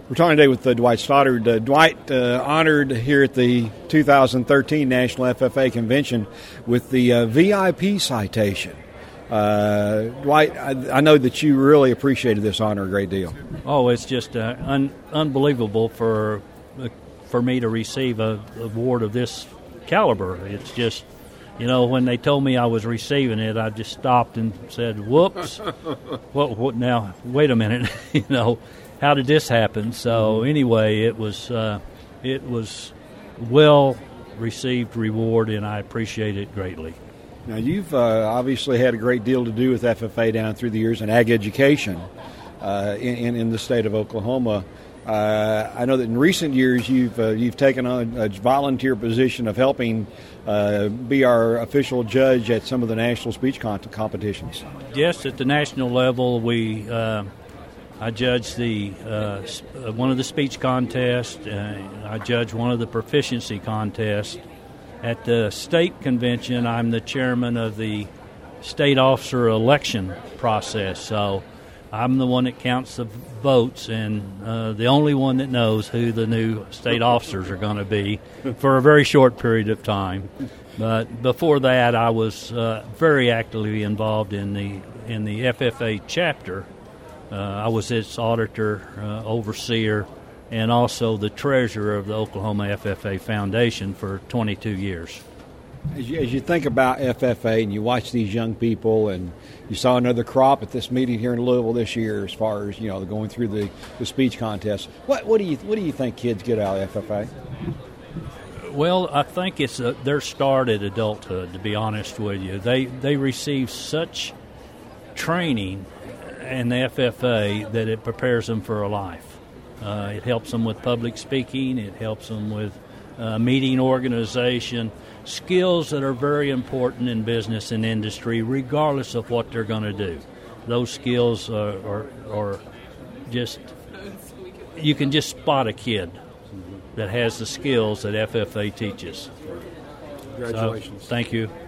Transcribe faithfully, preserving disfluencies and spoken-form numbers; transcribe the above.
We're talking today with uh, Dwight Stoddard. Uh, Dwight, uh, honored here at the two thousand thirteen National F F A Convention with the uh, V I P citation. Uh, Dwight, I, I know that you really appreciated this honor a great deal. Oh, it's just uh, un- unbelievable for uh, for me to receive a award of this caliber. It's just, you know, when they told me I was receiving it, I just stopped and said, "Whoops! what, what now? Wait a minute! you know, how did this happen?" So anyway, it was uh, it was well received reward, and I appreciate it greatly. Now, you've uh, obviously had a great deal to do with F F A down through the years in ag education uh, in, in the state of Oklahoma. Uh, I know that in recent years you've uh, you've taken on a volunteer position of helping uh, be our official judge at some of the national speech con- competitions. Yes, at the national level, we uh, I judge the uh, one of the speech contests. Uh, I judge one of the proficiency contests. At the state convention, I'm the chairman of the state officer election process, so I'm the one that counts the votes and uh, the only one that knows who the new state officers are going to be for a very short period of time. But before that, I was uh, very actively involved in the in the F F A chapter. Uh, I was its auditor, uh, overseer, and also the treasurer of the Oklahoma F F A Foundation for twenty-two years. As you, as you think about F F A and you watch these young people, and you saw another crop at this meeting here in Louisville this year, as far as you know, going through the, the speech contest. What what do you what do you think kids get out of F F A? Well, I think it's a, their start at adulthood. To be honest with you, they they receive such training in the F F A that it prepares them for a life. Uh, it helps them with public speaking. It helps them with uh, meeting organization, skills that are very important in business and industry, regardless of what they're going to do. Those skills are, are, are just, you can just spot a kid that has the skills that F F A teaches. Congratulations. So, thank you.